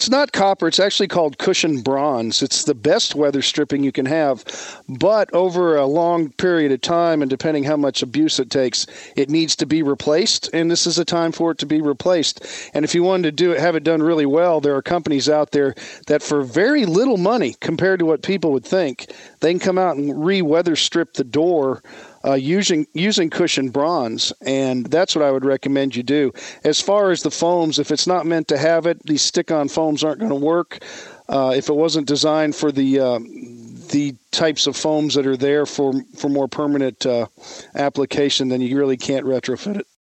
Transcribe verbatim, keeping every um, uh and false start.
it's not copper. It's actually called cushion bronze. It's the best weather stripping you can have. But over a long period of time, and depending how much abuse it takes, it needs to be replaced. And this is a time for it to be replaced. And if you wanted to do it, have it done really well, there are companies out there that for very little money compared to what people would think, they can come out and re-weather strip the door Uh, using using cushion bronze, and that's what I would recommend you do. As far as the foams, if it's not meant to have it, these stick-on foams aren't going to work. Uh, if it wasn't designed for the uh, the types of foams that are there for for more permanent uh, application, then you really can't retrofit it.